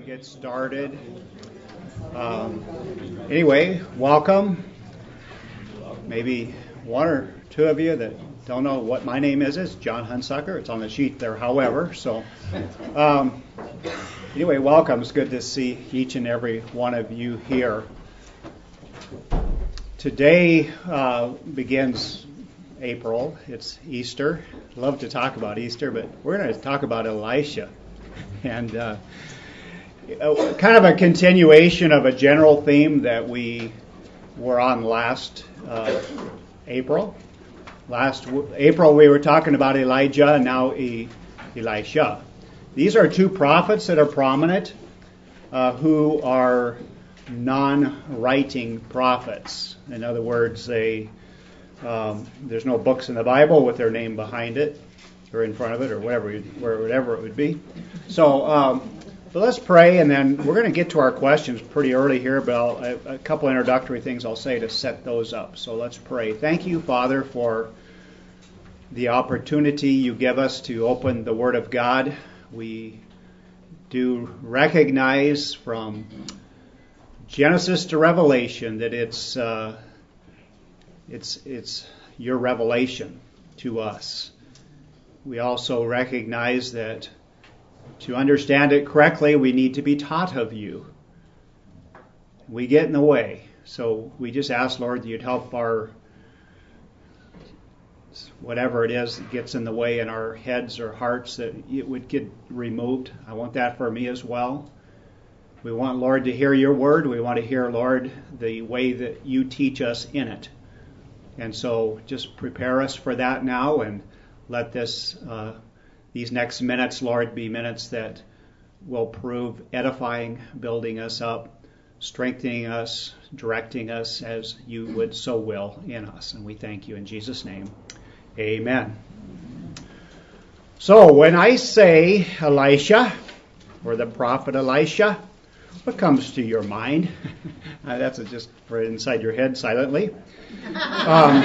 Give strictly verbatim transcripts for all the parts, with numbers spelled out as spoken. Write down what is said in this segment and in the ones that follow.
Get started. Um, anyway, welcome. Maybe one or two of you that don't know what my name is. It's John Hunsucker. It's on the sheet there, however. So, um, anyway, welcome. It's good to see each and every one of you here. Today uh, begins April. It's Easter. Love to talk about Easter, but we're going to talk about Elisha. And uh, kind of a continuation of a general theme that we were on last uh, April. Last w- April we were talking about Elijah and now e- Elisha. These are two prophets that are prominent uh, who are non-writing prophets. In other words, they um, there's no books in the Bible with their name behind it or in front of it or whatever, whatever it would be. So. Um, So let's pray, and then we're going to get to our questions pretty early here, but I'll, a, a couple introductory things I'll say to set those up. So let's pray. Thank you, Father, for the opportunity you give us to open the Word of God. We do recognize from Genesis to Revelation that it's uh, it's it's your revelation to us. We also recognize that to understand it correctly, we need to be taught of you. We get in the way. So we just ask, Lord, that you'd help our, whatever it is that gets in the way in our heads or hearts, that it would get removed. I want that for me as well. We want, Lord, to hear your word. We want to hear, Lord, the way that you teach us in it. And so just prepare us for that now, and let this uh, These next minutes, Lord, be minutes that will prove edifying, building us up, strengthening us, directing us as you would so will in us. And we thank you in Jesus' name. Amen. So when I say Elisha, or the prophet Elisha, what comes to your mind? That's just for inside your head silently. Um,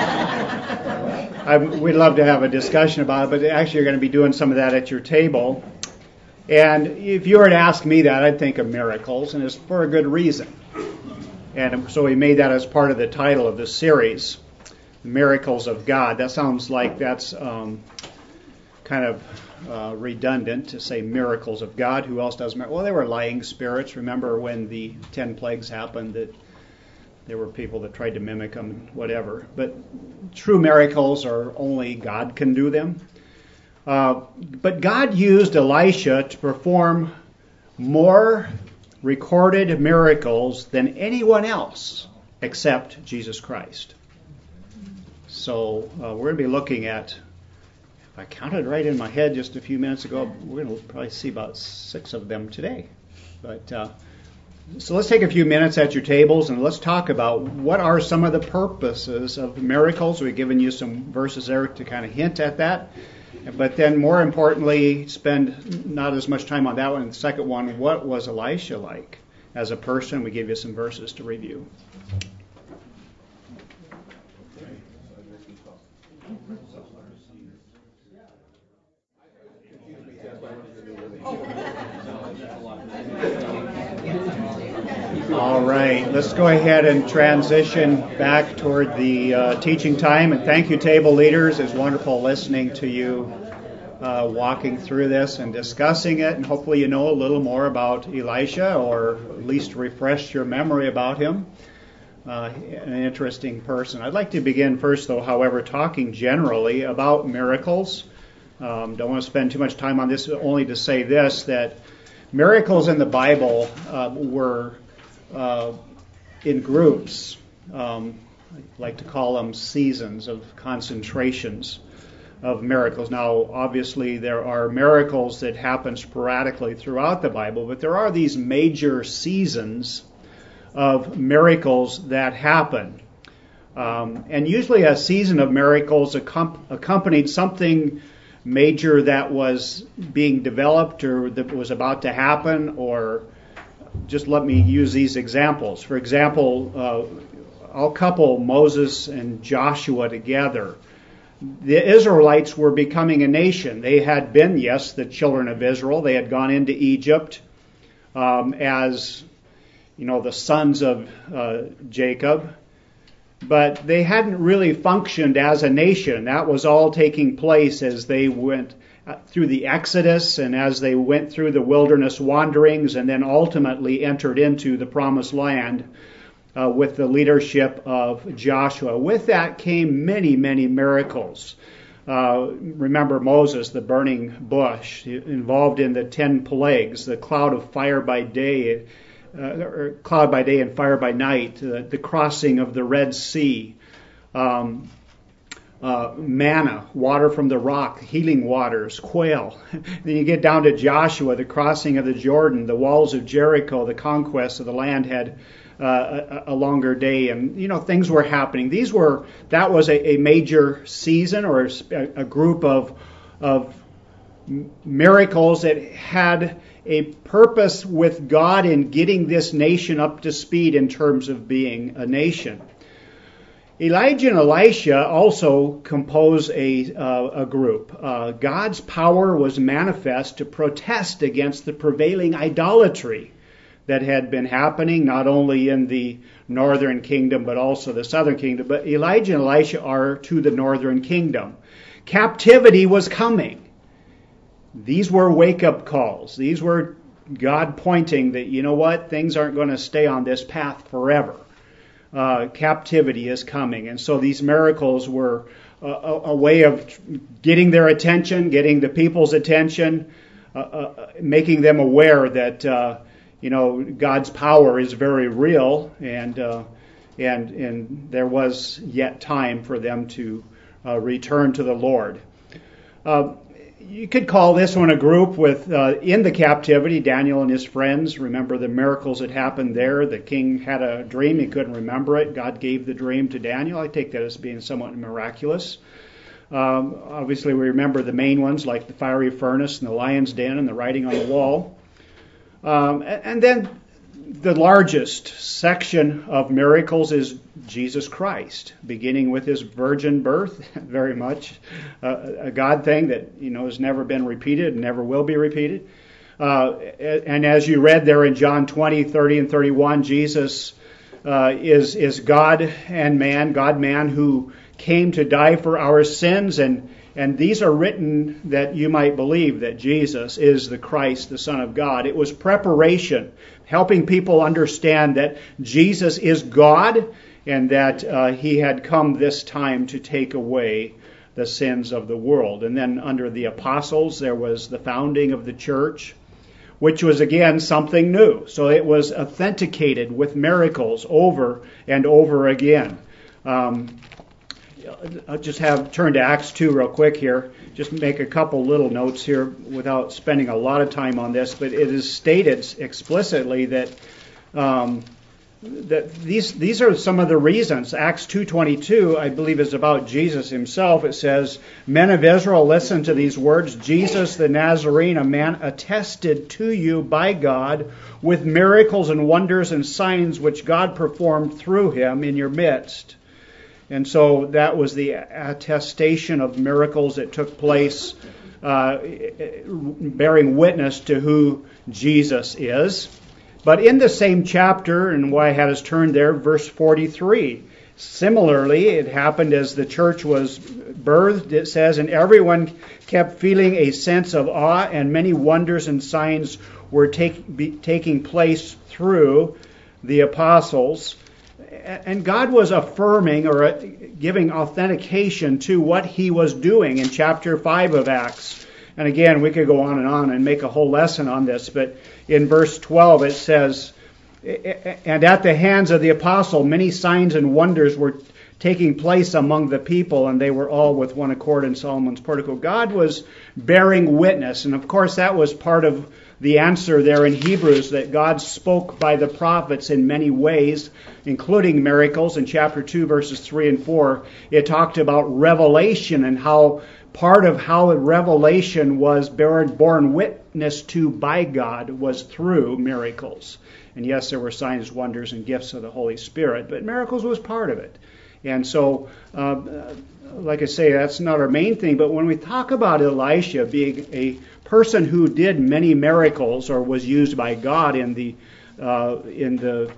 I, we'd love to have a discussion about it, but actually you're going to be doing some of that at your table. And if you were to ask me that, I'd think of miracles, and it's for a good reason. And so we made that as part of the title of this series, Miracles of God. That sounds like that's um, kind of uh, redundant to say miracles of God. Who else does miracles? Well, they were lying spirits. Remember when the ten plagues happened that there were people that tried to mimic them and whatever. But true miracles are only God can do them. Uh, but God used Elisha to perform more recorded miracles than anyone else except Jesus Christ. So uh, we're going to be looking at, if I counted right in my head just a few minutes ago, we're going to probably see about six of them today. But uh, So let's take a few minutes at your tables and let's talk about what are some of the purposes of miracles. We've given you some verses there to kind of hint at that. But then more importantly, spend not as much time on that one. The second one, what was Elisha like as a person? We give you some verses to review. All right, let's go ahead and transition back toward the uh, teaching time. And thank you, table leaders. It's wonderful listening to you uh, walking through this and discussing it. And hopefully you know a little more about Elisha, or at least refresh your memory about him. Uh, an interesting person. I'd like to begin first, though, however, talking generally about miracles. Um, don't want to spend too much time on this, only to say this, that miracles in the Bible uh, were Uh, in groups. Um, I like to call them seasons of concentrations of miracles. Now, obviously, there are miracles that happen sporadically throughout the Bible, but there are these major seasons of miracles that happen. Um, and usually a season of miracles accom- accompanied something major that was being developed or that was about to happen, or just let me use these examples. For example, uh, I'll couple Moses and Joshua together. The Israelites were becoming a nation. They had been, yes, the children of Israel. They had gone into Egypt. um, as, you know, the sons of uh, Jacob. But they hadn't really functioned as a nation. That was all taking place as they went through the Exodus and as they went through the wilderness wanderings and then ultimately entered into the promised land uh, with the leadership of Joshua. With that came many, many miracles. Uh, remember Moses, the burning bush, involved in the ten plagues, the cloud of fire by day, uh, or cloud by day and fire by night, uh, the crossing of the Red Sea, um, uh, manna, water from the rock, healing waters, quail. Then you get down to Joshua, the crossing of the Jordan, the walls of Jericho, the conquest of the land had Uh, a, a longer day, and you know things were happening. These were that was a, a major season or a, a group of of miracles that had a purpose with God in getting this nation up to speed in terms of being a nation. Elijah and Elisha also compose a uh, a group. Uh, God's power was manifest to protest against the prevailing idolatry that had been happening not only in the northern kingdom but also the southern kingdom. But Elijah and Elisha are to the northern kingdom. Captivity was coming. These were wake-up calls. These were God pointing that, you know what, things aren't going to stay on this path forever. Uh, captivity is coming. And so these miracles were a, a way of getting their attention, getting the people's attention, uh, uh, making them aware that uh, You know, God's power is very real, and uh, and and there was yet time for them to uh, return to the Lord. Uh, you could call this one a group with uh, in the captivity. Daniel and his friends. Remember the miracles that happened there. The king had a dream; he couldn't remember it. God gave the dream to Daniel. I take that as being somewhat miraculous. Um, obviously, we remember the main ones like the fiery furnace and the lion's den and the writing on the wall. Um, and then the largest section of miracles is Jesus Christ, beginning with his virgin birth, very much uh, a God thing that you know has never been repeated and never will be repeated. Uh, and as you read there in John twenty, thirty, and thirty-one, Jesus uh, is is God and man, God man who came to die for our sins, and And these are written that you might believe that Jesus is the Christ, the Son of God. It was preparation, helping people understand that Jesus is God and that uh, he had come this time to take away the sins of the world. And then under the apostles, there was the founding of the church, which was again something new. So it was authenticated with miracles over and over again. Um, I'll just have turn to Acts two real quick here. Just make a couple little notes here without spending a lot of time on this. But it is stated explicitly that um, that these these are some of the reasons. Acts two twenty-two, I believe, is about Jesus himself. It says, "Men of Israel, listen to these words. Jesus the Nazarene, a man attested to you by God with miracles and wonders and signs which God performed through him in your midst." And so that was the attestation of miracles that took place, uh, bearing witness to who Jesus is. But in the same chapter, and why I had us turn there, verse forty-three, similarly, it happened as the church was birthed, it says, "And everyone kept feeling a sense of awe, and many wonders and signs were take, be, taking place through the apostles." And God was affirming or giving authentication to what he was doing in chapter five of Acts. And again, we could go on and on and make a whole lesson on this, but in verse twelve it says, "And at the hands of the apostle many signs and wonders were taking place among the people, and they were all with one accord in Solomon's portico." God was bearing witness, and of course that was part of the answer there in Hebrews, that God spoke by the prophets in many ways, including miracles. In chapter two, verses three and four, it talked about revelation and how part of how revelation was borne witness to by God was through miracles. And yes, there were signs, wonders, and gifts of the Holy Spirit, but miracles was part of it. And so, uh, like I say, that's not our main thing. But when we talk about Elisha being a person who did many miracles or was used by God in the uh, in the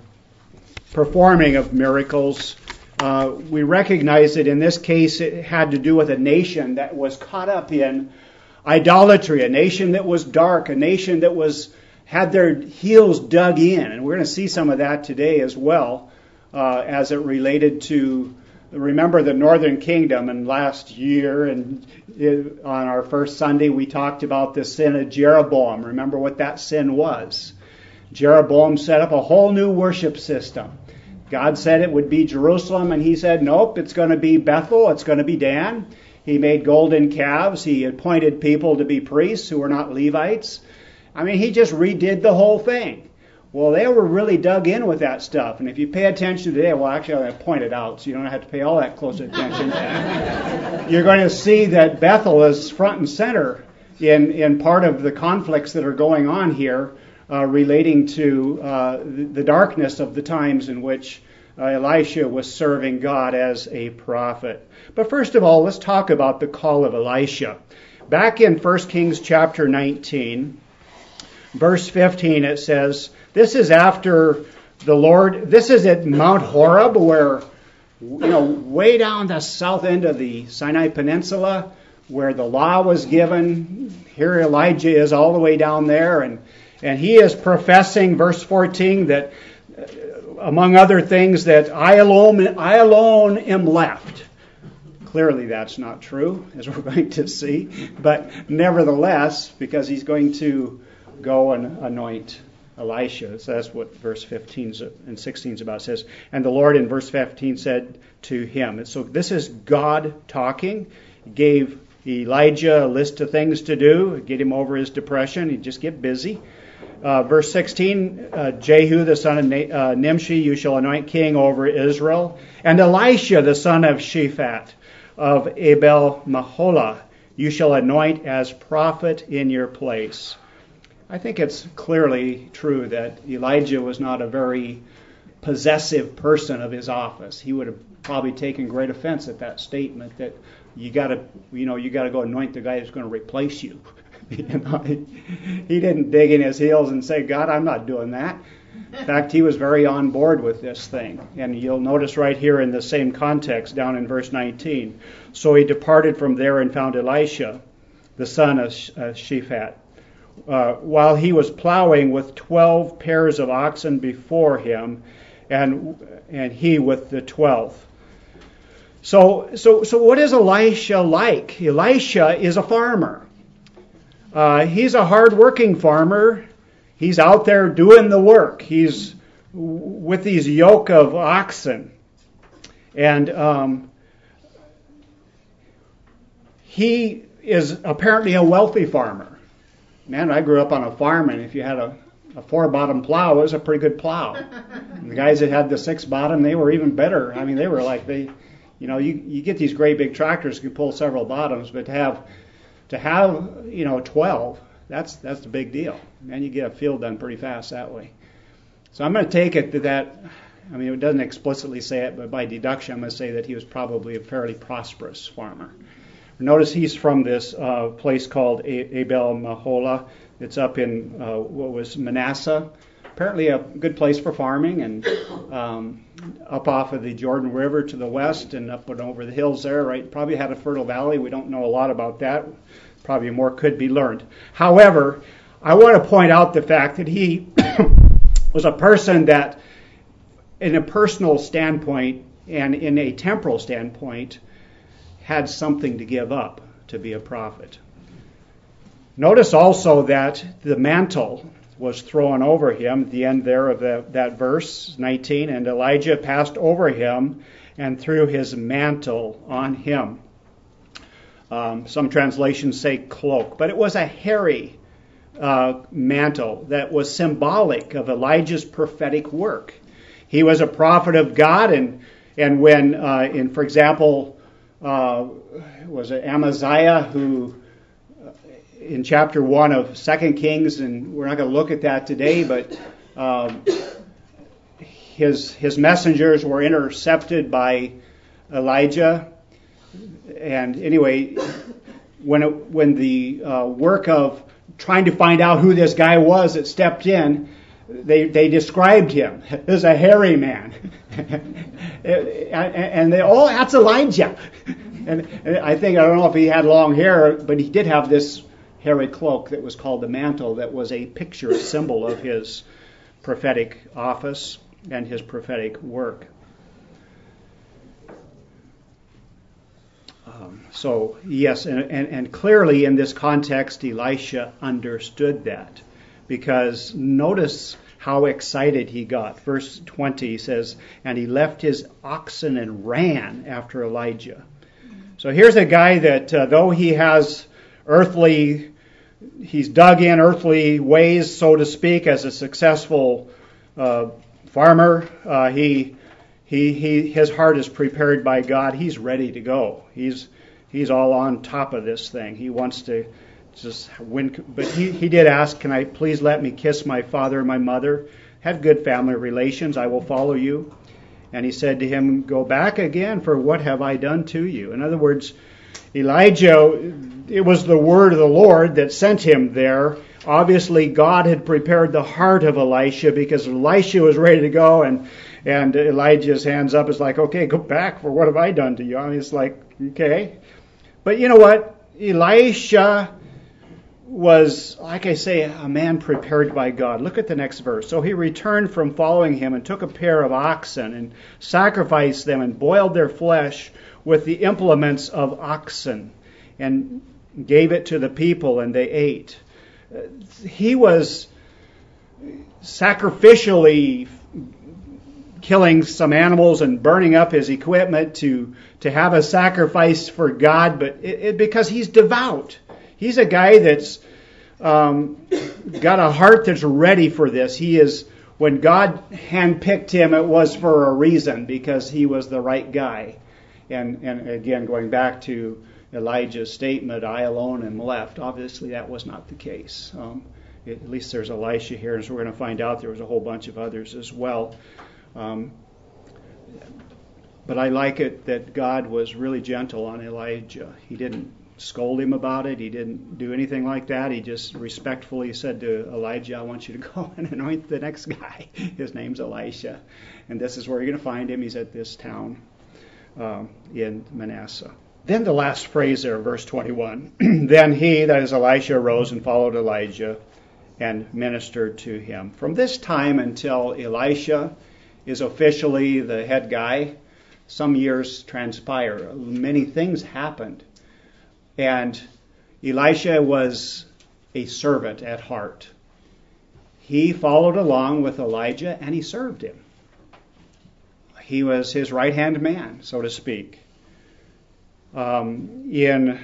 performing of miracles, uh, we recognize that in this case it had to do with a nation that was caught up in idolatry, a nation that was dark, a nation that was had their heels dug in. And we're going to see some of that today as well, uh, as it related to, remember the Northern Kingdom. And last year, and it, on our first Sunday, we talked about the sin of Jeroboam. Remember what that sin was. Jeroboam set up a whole new worship system. God said it would be Jerusalem, and he said, nope, it's going to be Bethel, it's going to be Dan. He made golden calves. He appointed people to be priests who were not Levites. I mean, he just redid the whole thing. Well, they were really dug in with that stuff. And if you pay attention today, well, actually, I'm going to point it out so you don't have to pay all that close attention. You're going to see that Bethel is front and center in, in part of the conflicts that are going on here uh, relating to uh, the, the darkness of the times in which uh, Elisha was serving God as a prophet. But first of all, let's talk about the call of Elisha. Back in First Kings chapter nineteen, verse fifteen, it says, this is after the Lord, this is at Mount Horeb, where, you know, way down the south end of the Sinai Peninsula, where the law was given. Here Elijah is all the way down there, and, and he is professing, verse fourteen, that, uh, among other things, that I alone, I alone am left. Clearly that's not true, as we're going to see. But nevertheless, because he's going to go and anoint Elisha. So that's what verse fifteen and sixteen is about. It says, and the Lord in verse fifteen said to him. And so this is God talking. He gave Elijah a list of things to do, get him over his depression. He'd just get busy. Uh, verse sixteen, uh, Jehu the son of uh, Nimshi you shall anoint king over Israel. And Elisha the son of Shaphat of Abel Maholah you shall anoint as prophet in your place. I think it's clearly true that Elijah was not a very possessive person of his office. He would have probably taken great offense at that statement that you got to, you know, you got to go anoint the guy who's going to replace you. you know, he, he didn't dig in his heels and say, God, I'm not doing that. In fact, he was very on board with this thing. And you'll notice right here in the same context down in verse nineteen. So he departed from there and found Elisha, the son of Shaphat, uh, while he was plowing with twelve pairs of oxen before him, and and he with the twelfth. So, so, so what is Elisha like? Elisha is a farmer. Uh, he's a hard-working farmer. He's out there doing the work. He's with these yoke of oxen. And um, he is apparently a wealthy farmer. Man, I grew up on a farm, and if you had a, a four-bottom plow, it was a pretty good plow. And the guys that had the six-bottom, they were even better. I mean, they were like, they, you know, you, you get these great big tractors that can pull several bottoms, but to have, to have, you know, twelve, That's that's the big deal. Man, you get a field done pretty fast that way. So I'm going to take it that that, I mean, it doesn't explicitly say it, but by deduction, I'm going to say that he was probably a fairly prosperous farmer. Notice he's from this uh, place called Abel Maholah. It's up in uh, what was Manasseh. Apparently a good place for farming, and um, up off of the Jordan River to the west and up and over the hills there, right? Probably had a fertile valley. We don't know a lot about that. Probably more could be learned. However, I want to point out the fact that he was a person that, in a personal standpoint and in a temporal standpoint, had something to give up to be a prophet. Notice also that the mantle was thrown over him at the end there of the, that verse nineteen, and Elijah passed over him and threw his mantle on him. Um, some translations say cloak, but it was a hairy uh, mantle that was symbolic of Elijah's prophetic work. He was a prophet of God, and and when, uh, in for example, uh, was it Amaziah who, uh, in chapter one of Second Kings, and we're not going to look at that today, but um, his his messengers were intercepted by Elijah. And anyway, when it, when the uh, work of trying to find out who this guy was that stepped in, they they described him as a hairy man, and they oh that's Elijah. And, and I think I don't know if he had long hair, but he did have this hairy cloak that was called the mantle, that was a picture, a symbol of his prophetic office and his prophetic work. Um, so, yes, and, and, and clearly in this context, Elisha understood that, because notice how excited he got. Verse twenty says, and he left his oxen and ran after Elijah. So here's a guy that, uh, though he has earthly, he's dug in earthly ways, so to speak, as a successful uh, farmer, uh, he He, he, his heart is prepared by God. He's ready to go. He's, he's all on top of this thing. He wants to just win. But he, he did ask, can I please let me kiss my father and my mother? Have good family relations. I will follow you. And he said to him, go back again, for what have I done to you? In other words, Elijah, it was the word of the Lord that sent him there. Obviously, God had prepared the heart of Elisha, because Elisha was ready to go, and And Elijah's hands up is like, okay, go back, for what have I done to you? I mean, it's like, okay. But you know what? Elisha was, like I say, a man prepared by God. Look at the next verse. So he returned from following him and took a pair of oxen and sacrificed them and boiled their flesh with the implements of oxen and gave it to the people, and they ate. He was sacrificially killing some animals and burning up his equipment to to have a sacrifice for God, but it, it, because he's devout. He's a guy that's um, got a heart that's ready for this. He is, when God handpicked him, it was for a reason, because he was the right guy. And and again, going back to Elijah's statement, I alone am left. Obviously, that was not the case. Um, at least there's Elisha here, and so we're going to find out there was a whole bunch of others as well. Um, but I like it that God was really gentle on Elijah. He didn't scold him about it. He didn't do anything like that. He just respectfully said to Elijah, I want you to go and anoint the next guy. His name's Elisha. And this is where you're going to find him. He's at this town um, in Manasseh. Then the last phrase there, verse twenty-one. Then he, that is Elisha, arose and followed Elijah and ministered to him. From this time until Elisha is officially the head guy, some years transpire. Many things happened. And Elisha was a servant at heart. He followed along with Elijah and he served him. He was his right-hand man, so to speak. Um, in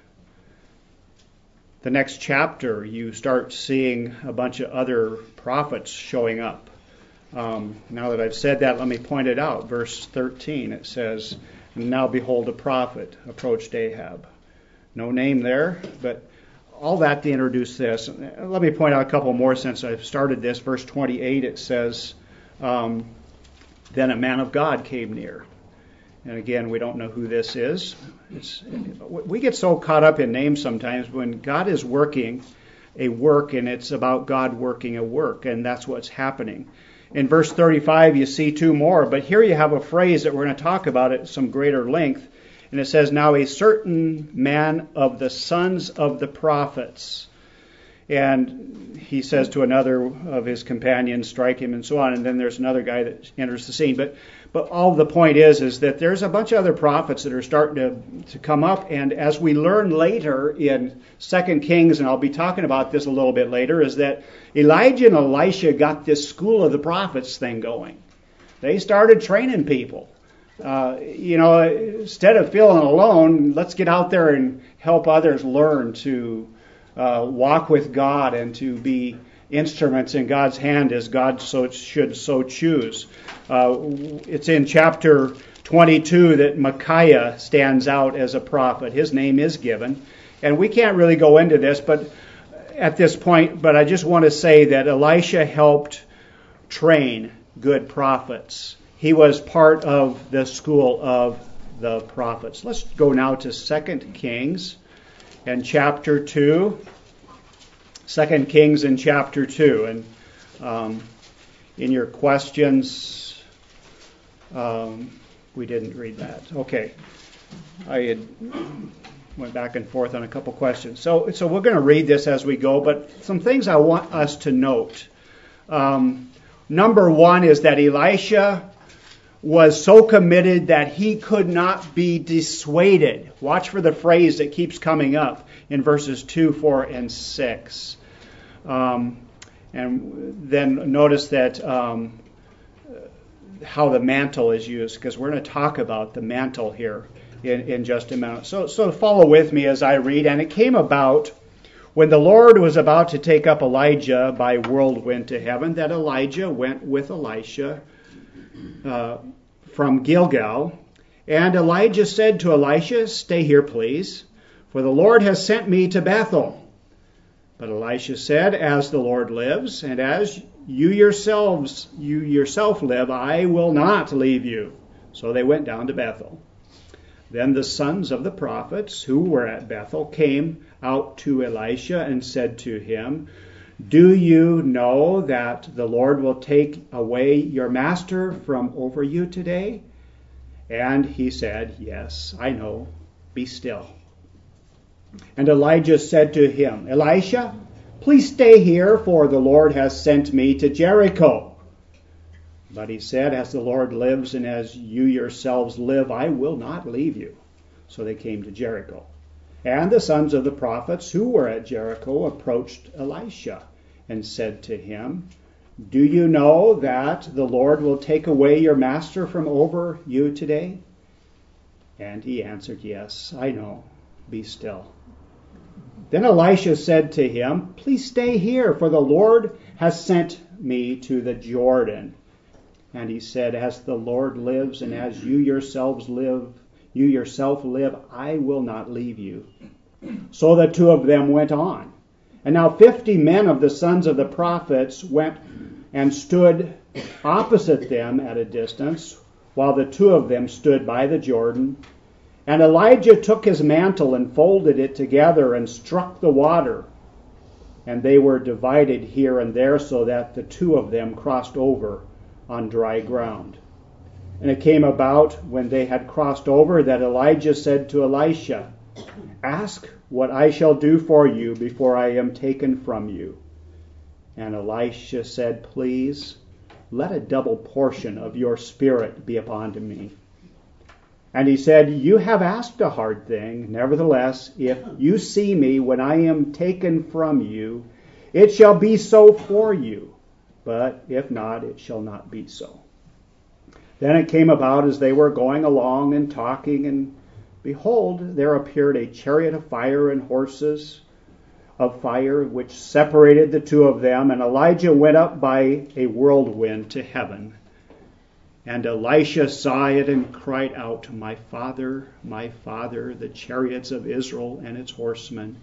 the next chapter, you start seeing a bunch of other prophets showing up. Um, now that I've said that, let me point it out. Verse thirteen, it says, now behold, a prophet approached Ahab. No name there, but all that to introduce this. Let me point out a couple more since I've started this. Verse twenty-eight, it says, um, then a man of God came near. And again, we don't know who this is. It's, we get so caught up in names sometimes when God is working a work, and it's about God working a work, and that's what's happening. In verse thirty-five, you see two more, but here you have a phrase that we're going to talk about at some greater length. And it says, now a certain man of the sons of the prophets. And he says to another of his companions, strike him, and so on. And then there's another guy that enters the scene. But but all the point is, is that there's a bunch of other prophets that are starting to, to come up. And as we learn later in Second Kings, and I'll be talking about this a little bit later, is that Elijah and Elisha got this school of the prophets thing going. They started training people. Uh, you know, instead of feeling alone, let's get out there and help others learn to uh, walk with God and to be instruments in God's hand as God so should so choose. Uh, it's in chapter twenty-two that Micaiah stands out as a prophet. His name is given. And we can't really go into this but at this point, but I just want to say that Elisha helped train good prophets. He was part of the school of the prophets. Let's go now to Second Kings and chapter two. Second Kings in chapter two. And um, in your questions, um, we didn't read that. Okay. I had went back and forth on a couple questions. So, so we're going to read this as we go, but some things I want us to note. Um, number one is that Elisha was so committed that he could not be dissuaded. Watch for the phrase that keeps coming up in verses two, four, and six. Um, and then notice that um, how the mantle is used, because we're going to talk about the mantle here in, in just a minute. So, so follow with me as I read. And it came about when the Lord was about to take up Elijah by whirlwind to heaven, that Elijah went with Elisha uh, from Gilgal. And Elijah said to Elisha, "Stay here, please, for the Lord has sent me to Bethel." But Elisha said, "As the Lord lives, and as you yourselves, you yourself live, I will not leave you." So they went down to Bethel. Then the sons of the prophets who were at Bethel came out to Elisha and said to him, "Do you know that the Lord will take away your master from over you today?" And he said, "Yes, I know. Be still." And Elijah said to him, "Elisha, please stay here, for the Lord has sent me to Jericho." But he said, "As the Lord lives and as you yourselves live, I will not leave you." So they came to Jericho. And the sons of the prophets who were at Jericho approached Elisha and said to him, "Do you know that the Lord will take away your master from over you today?" And he answered, "Yes, I know. Be still." Then Elisha said to him, "Please stay here, for the Lord has sent me to the Jordan." And he said, "As the Lord lives and as you yourselves live, you yourself live, I will not leave you." So the two of them went on. And now fifty men of the sons of the prophets went and stood opposite them at a distance, while the two of them stood by the Jordan. And Elijah took his mantle and folded it together and struck the water. And they were divided here and there, so that the two of them crossed over on dry ground. And it came about, when they had crossed over, that Elijah said to Elisha, "Ask what I shall do for you before I am taken from you." And Elisha said, "Please, let a double portion of your spirit be upon me." And he said, "You have asked a hard thing. Nevertheless, if you see me when I am taken from you, it shall be so for you. But if not, it shall not be so." Then it came about as they were going along and talking, and behold, there appeared a chariot of fire and horses of fire, which separated the two of them. And Elijah went up by a whirlwind to heaven. And Elisha saw it and cried out, "My father, my father, the chariots of Israel and its horsemen."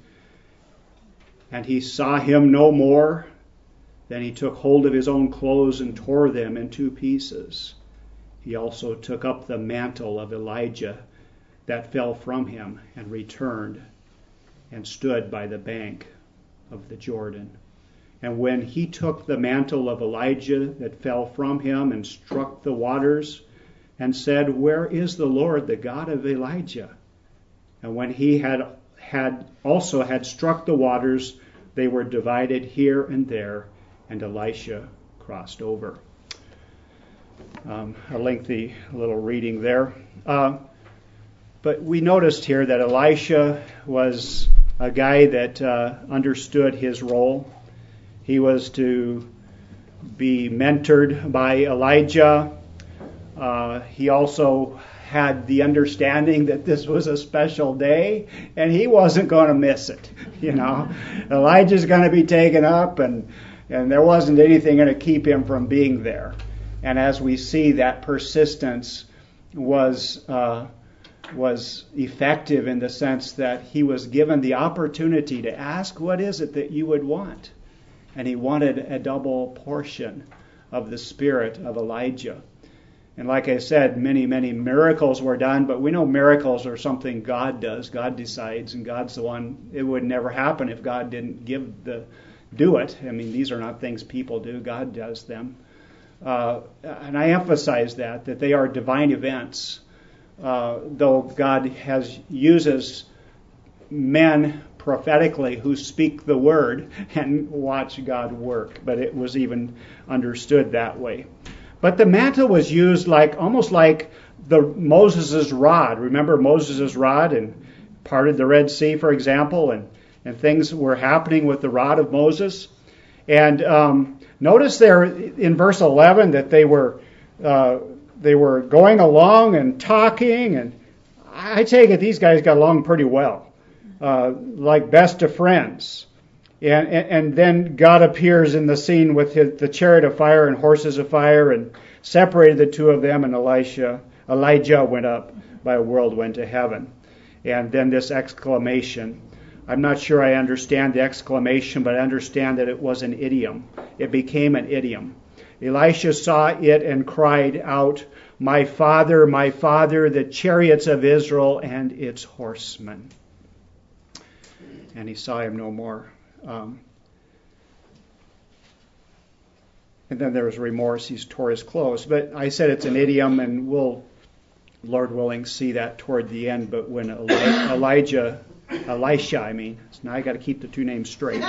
And he saw him no more. Then he took hold of his own clothes and tore them in two pieces. He also took up the mantle of Elijah that fell from him and returned and stood by the bank of the Jordan. And when he took the mantle of Elijah that fell from him and struck the waters and said, "Where is the Lord, the God of Elijah?" And when he had, had also had struck the waters, they were divided here and there, and Elisha crossed over. Um, a lengthy little reading there. Uh, but we noticed here that Elisha was a guy that uh, understood his role. He was to be mentored by Elijah. Uh, he also had the understanding that this was a special day, and he wasn't going to miss it. You know, Elijah's going to be taken up, and and there wasn't anything going to keep him from being there. And as we see, that persistence was uh, was effective in the sense that he was given the opportunity to ask, "What is it that you would want?" And he wanted a double portion of the spirit of Elijah. And like I said, many, many miracles were done, but we know miracles are something God does. God decides, and God's the one. It would never happen if God didn't give the do it. I mean, these are not things people do. God does them. Uh, and I emphasize that, that they are divine events, uh, though God has uses men prophetically who speak the word and watch God work. But it was even understood that way. But the mantle was used like almost like the Moses' rod. Remember Moses' rod and parted the Red Sea, for example, and, and things were happening with the rod of Moses. And um, notice there in verse eleven that they were uh, they were going along and talking, and I take it these guys got along pretty well, uh, like best of friends. And, and then God appears in the scene with his, the chariot of fire and horses of fire, and separated the two of them, and Elisha, Elijah went up by a whirlwind to heaven. And then this exclamation. I'm not sure I understand the exclamation, but I understand that it was an idiom. It became an idiom. Elisha saw it and cried out, "My father, my father, the chariots of Israel and its horsemen." And he saw him no more. Um, and then there was remorse. He tore his clothes. But I said it's an idiom, and we'll, Lord willing, see that toward the end. But when Eli- Elijah, Elisha, I mean, now I got to keep the two names straight.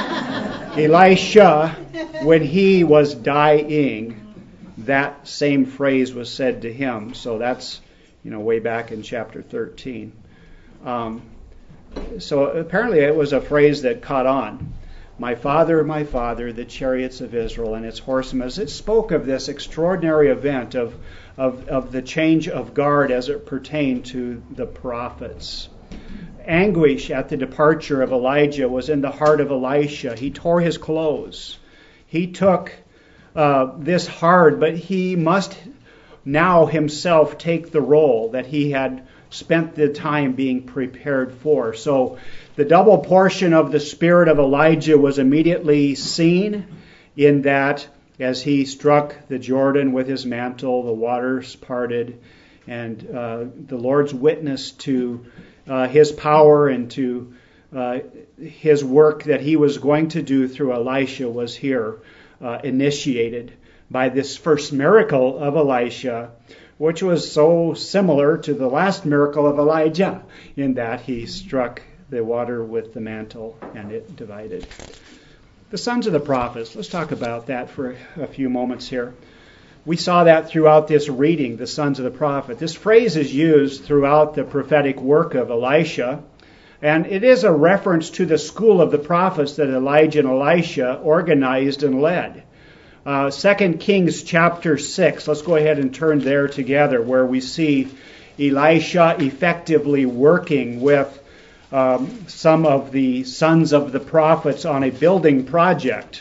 Elisha, when he was dying, that same phrase was said to him. So that's, you know, way back in chapter thirteen. Um, So apparently it was a phrase that caught on. My father, my father, the chariots of Israel and its horsemen. As it spoke of this extraordinary event of, of, of the change of guard as it pertained to the prophets. Anguish at the departure of Elijah was in the heart of Elisha. He tore his clothes. He took uh, this hard, but he must now himself take the role that he had spent the time being prepared for. So the double portion of the spirit of Elijah was immediately seen in that as he struck the Jordan with his mantle, the waters parted, and uh, the Lord's witness to uh, his power and to uh, his work that he was going to do through Elisha was here uh, initiated by this first miracle of Elisha, which was so similar to the last miracle of Elijah in that he struck the water with the mantle and it divided. The sons of the prophets, let's talk about that for a few moments here. We saw that throughout this reading, the sons of the prophet. This phrase is used throughout the prophetic work of Elisha, and it is a reference to the school of the prophets that Elijah and Elisha organized and led. Uh, Second Kings chapter six, let's go ahead and turn there together, where we see Elisha effectively working with um, some of the sons of the prophets on a building project.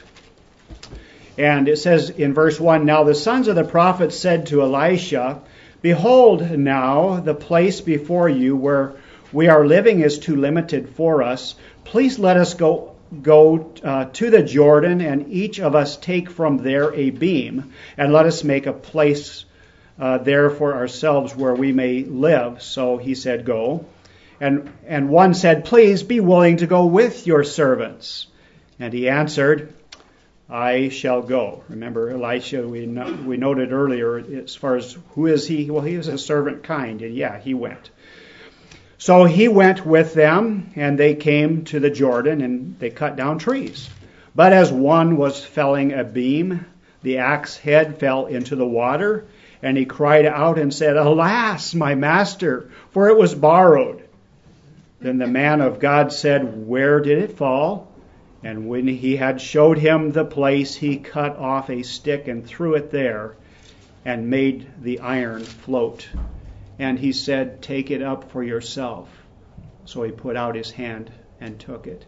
And it says in verse one, "Now the sons of the prophets said to Elisha, 'Behold now, the place before you where we are living is too limited for us. Please let us go Go uh, to the Jordan, and each of us take from there a beam, and let us make a place uh, there for ourselves where we may live.' So he said, 'Go.' And and one said, 'Please be willing to go with your servants.' And he answered, 'I shall go.'" Remember, Elisha, we no, we noted earlier, as far as who is he? Well, he is a servant kind, and yeah, he went. So he went with them, and they came to the Jordan, and they cut down trees. But as one was felling a beam, the axe head fell into the water, and he cried out and said, 'Alas, my master, for it was borrowed.' Then the man of God said, 'Where did it fall?' And when he had showed him the place, he cut off a stick and threw it there, and made the iron float. And he said, 'Take it up for yourself.' So he put out his hand and took it."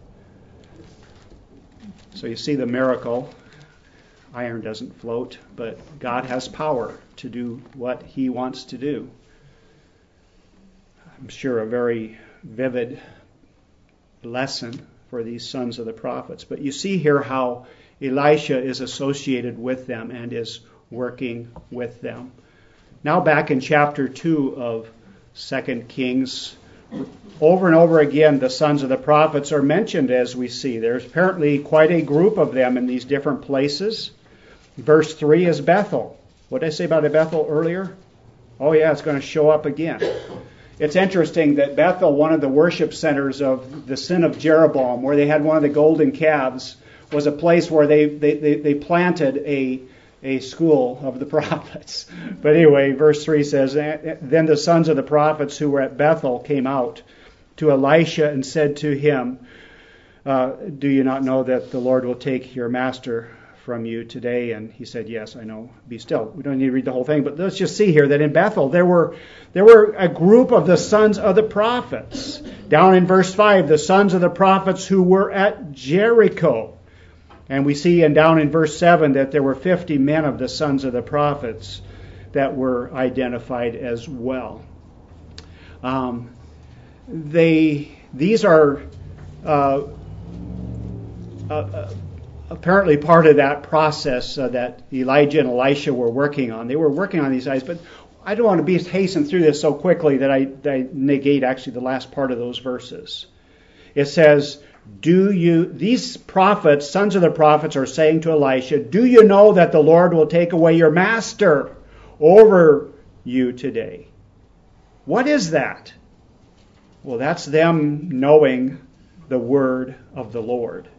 So you see the miracle. Iron doesn't float, but God has power to do what he wants to do. I'm sure a very vivid lesson for these sons of the prophets. But you see here how Elisha is associated with them and is working with them. Now back in chapter two of Second Kings, over and over again the sons of the prophets are mentioned, as we see. There's apparently quite a group of them in these different places. Verse three is Bethel. What did I say about Bethel earlier? Oh yeah, it's going to show up again. It's interesting that Bethel, one of the worship centers of the sin of Jeroboam, where they had one of the golden calves, was a place where they, they, they, they planted a a school of the prophets. But anyway, verse three says, Then the sons of the prophets who were at Bethel came out to Elisha and said to him, uh, Do you not know that the Lord will take your master from you today? And he said, Yes, I know. Be still. We don't need to read the whole thing, but let's just see here that in Bethel there were there were a group of the sons of the prophets. Down in verse five, the sons of the prophets who were at Jericho. And we see and down in verse seven that there were fifty men of the sons of the prophets that were identified as well. Um, they these are uh, uh, uh, apparently part of that process uh, that Elijah and Elisha were working on. They were working on these guys, but I don't want to be hasten through this so quickly that I, that I negate actually the last part of those verses. It says, Do you, these prophets, sons of the prophets, are saying to Elisha, Do you know that the Lord will take away your master over you today? What is that? Well, that's them knowing the word of the Lord.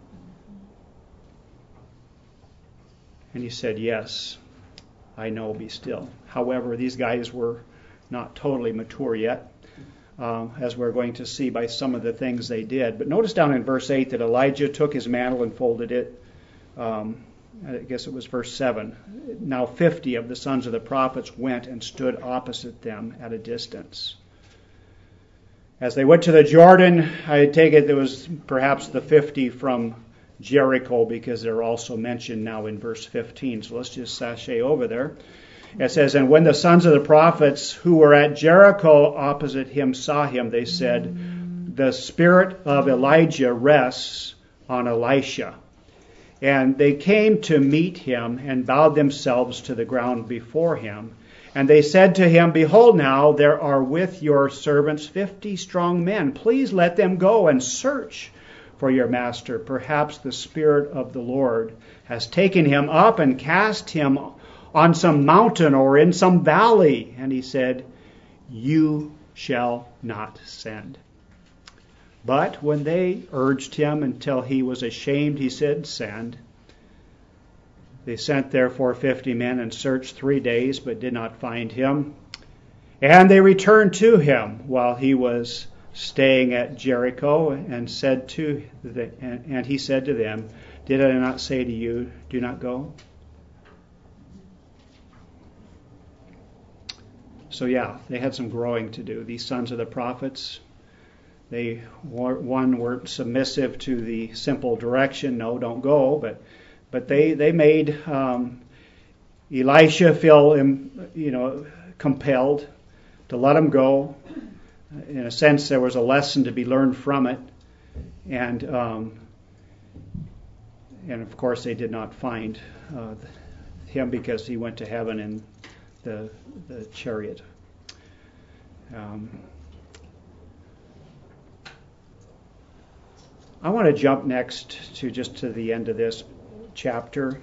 And he said, Yes, I know, be still. However, these guys were not totally mature yet. Um, as we're going to see by some of the things they did. But notice down in verse eight that Elijah took his mantle and folded it. Um, I guess it was verse seven. Now fifty of the sons of the prophets went and stood opposite them at a distance. As they went to the Jordan, I take it there was perhaps the fifty from Jericho, because they're also mentioned now in verse fifteen. So let's just sashay over there. It says, And when the sons of the prophets who were at Jericho opposite him saw him, they said, The spirit of Elijah rests on Elisha. And they came to meet him and bowed themselves to the ground before him. And they said to him, Behold now, there are with your servants fifty strong men. Please let them go and search for your master. Perhaps the Spirit of the Lord has taken him up and cast him on some mountain or in some valley. And he said, You shall not send. But when they urged him until he was ashamed, he said, Send. They sent therefore fifty men and searched three days, but did not find him. And they returned to him while he was staying at Jericho, and said to the, and, and he said to them, Did I not say to you, do not go? So yeah, they had some growing to do. These sons of the prophets, they one weren't submissive to the simple direction, no, don't go, but but they they made um, Elisha feel, you know, compelled to let him go. In a sense, there was a lesson to be learned from it, and um, and of course they did not find uh, him because he went to heaven in the the chariot. Um, I want to jump next to just to the end of this chapter.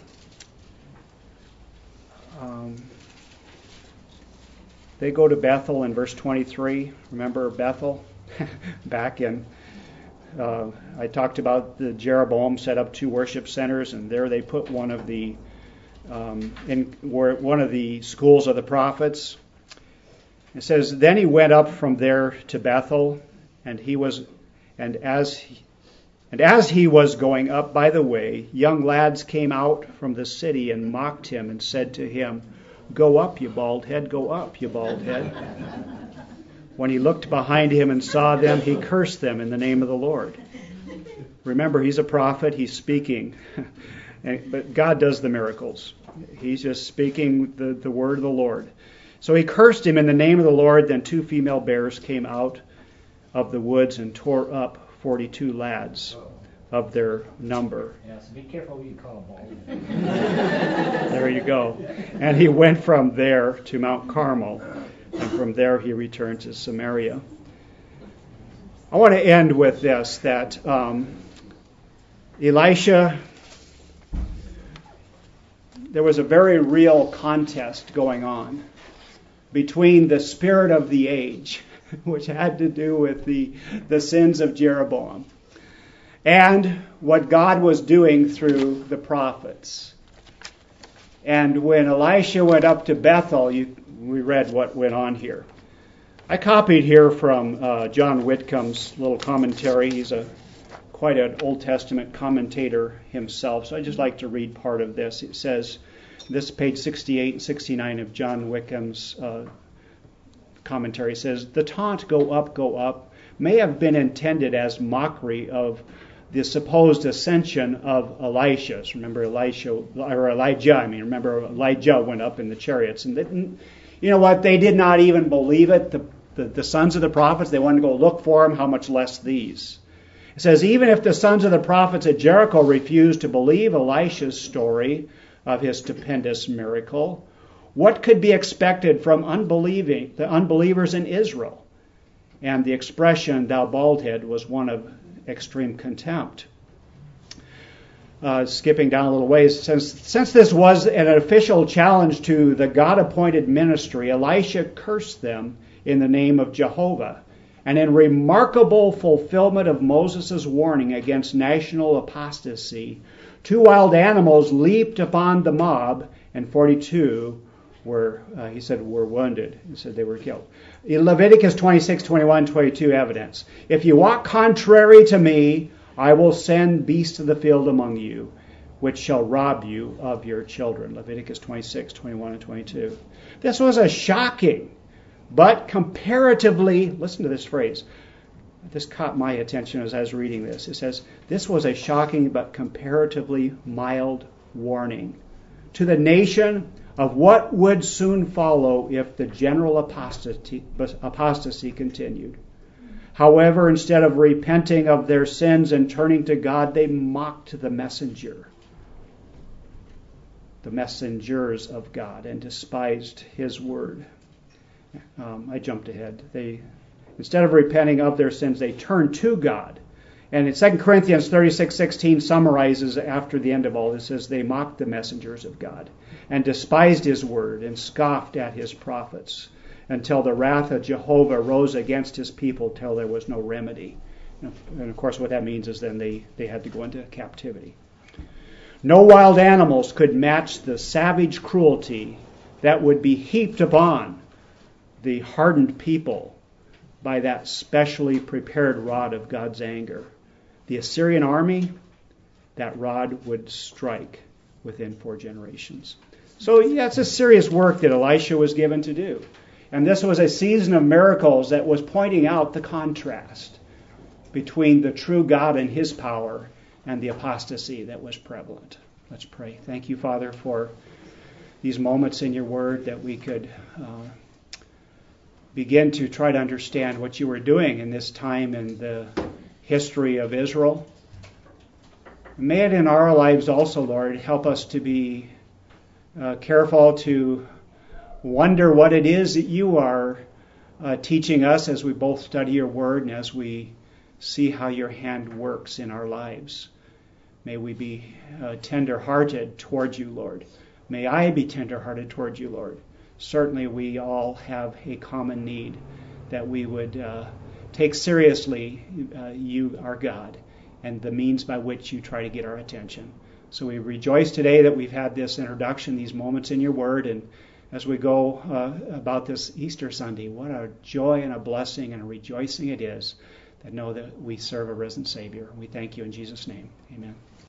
Um, they go to Bethel in verse twenty-three. Remember Bethel? Back in, uh, I talked about the Jeroboam set up two worship centers, and there they put one of the um, in were one of the schools of the prophets. It says, Then he went up from there to Bethel, and he was, and as he, and as he was going up by the way, young lads came out from the city and mocked him and said to him, Go up, you bald head, go up, you bald head. When he looked behind him and saw them, he cursed them in the name of the Lord. Remember, he's a prophet, he's speaking, but God does the miracles. He's just speaking the, the word of the Lord. So he cursed him in the name of the Lord. Then two female bears came out of the woods and tore up forty-two lads. of their number. Yeah, so be careful who you call bald. There you go. And he went from there to Mount Carmel, and from there he returned to Samaria. I want to end with this, that um, Elisha, there was a very real contest going on between the spirit of the age, which had to do with the, the sins of Jeroboam, and what God was doing through the prophets. And when Elisha went up to Bethel, you, we read what went on here. I copied here from uh, John Whitcomb's little commentary. He's a quite an Old Testament commentator himself, so I just like to read part of this. It says, this is page sixty-eight and sixty-nine of John Whitcomb's uh, commentary, says, the taunt, go up, go up, may have been intended as mockery of the supposed ascension of Elisha. Remember Elisha, or Elijah, I mean, remember Elijah went up in the chariots. And they, you know what, they did not even believe it. The, the, the sons of the prophets, they wanted to go look for him, how much less these. It says, even if the sons of the prophets at Jericho refused to believe Elisha's story of his stupendous miracle, what could be expected from unbelieving the unbelievers in Israel? And the expression, thou baldhead, was one of extreme contempt. Uh, skipping down a little ways, since, since this was an official challenge to the God-appointed ministry, Elisha cursed them in the name of Jehovah. And in remarkable fulfillment of Moses' warning against national apostasy, two wild animals leaped upon the mob, and forty-two were, uh, he said, were wounded. He said they were killed. In Leviticus twenty-six, twenty-one, twenty-two evidence. If you walk contrary to me, I will send beasts of the field among you, which shall rob you of your children. Leviticus twenty-six, twenty-one, and twenty-two. This was a shocking, but comparatively, listen to this phrase. This caught my attention as I was reading this. It says, this was a shocking but comparatively mild warning to the nation of what would soon follow if the general apostasy, apostasy continued. However, instead of repenting of their sins and turning to God, they mocked the messenger, the messengers of God, and despised his word. Um, I jumped ahead. They, instead of repenting of their sins, they turned to God. And in Second Corinthians thirty-six sixteen summarizes after the end of all this, says they mocked the messengers of God and despised his word and scoffed at his prophets until the wrath of Jehovah rose against his people till there was no remedy. And of course what that means is then they, they had to go into captivity. No wild animals could match the savage cruelty that would be heaped upon the hardened people by that specially prepared rod of God's anger. The Assyrian army, that rod would strike within four generations. So yeah, it's a serious work that Elisha was given to do. And this was a season of miracles that was pointing out the contrast between the true God and his power and the apostasy that was prevalent. Let's pray. Thank you, Father, for these moments in your word that we could uh, begin to try to understand what you were doing in this time in the history of Israel. May it in our lives also, Lord, help us to be uh, careful to wonder what it is that you are uh, teaching us as we both study your word and as we see how your hand works in our lives. May we be uh, tender-hearted toward you, Lord. May I be tender-hearted toward you, Lord. Certainly we all have a common need that we would uh, take seriously uh, you, our God, and the means by which you try to get our attention. So we rejoice today that we've had this introduction, these moments in your word, and as we go uh, about this Easter Sunday, what a joy and a blessing and a rejoicing it is that know that we serve a risen Savior. We thank you in Jesus' name. Amen.